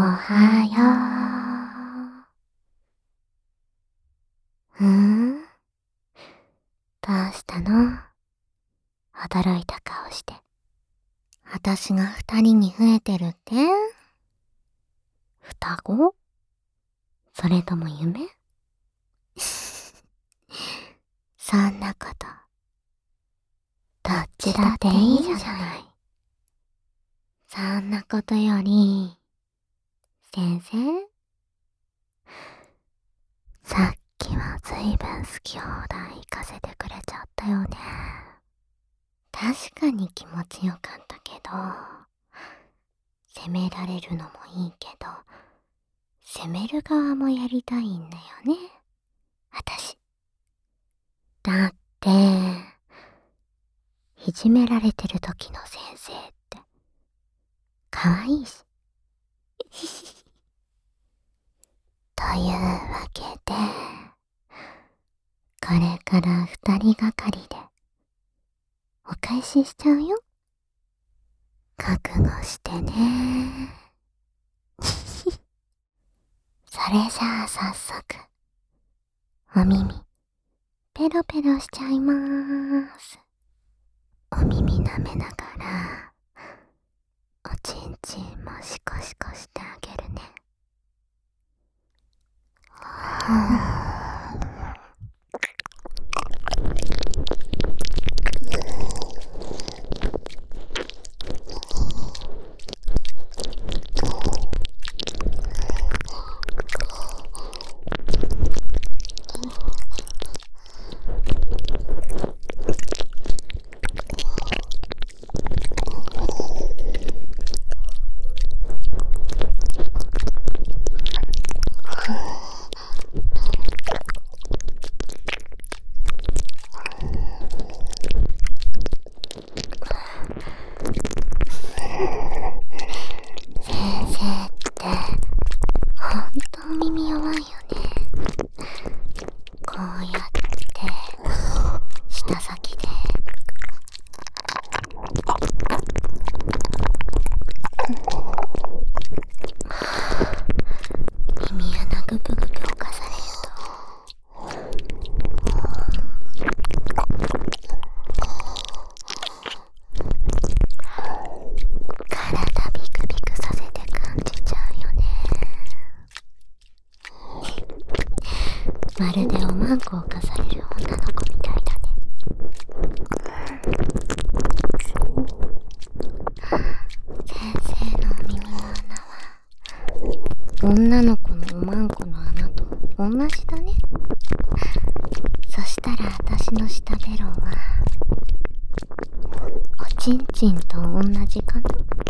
はよう。どうしたの？驚いた顔して。私が2人に増えてるって？双子？それとも夢？そんなこと、どっちだっていいじゃない。そんなことより、先生？さっきはずいぶん好き放題行かせてくれちゃったよね。確かに気持ちよかったけど、責められるのもいいけど、責める側もやりたいんだよね、私。だって、いじめられてる時の先生って、可愛いし。というわけで、これから2人がかりで、お返ししちゃうよ。覚悟してね。それじゃあ早速、お耳、ペロペロしちゃいまーす。お耳舐めながら、おちんちんもシコシコしてあげるね。耳弱いよね。こうやって舌先で耳穴グプグプ侵されると体ビクビクさせて感じちゃうよね。まるでおまんこを犯される女の子みたいだね。先生のお耳の穴は女の子のおまんこの穴と同じだね。そしたら私の舌ベロはおちんちんと同じかな。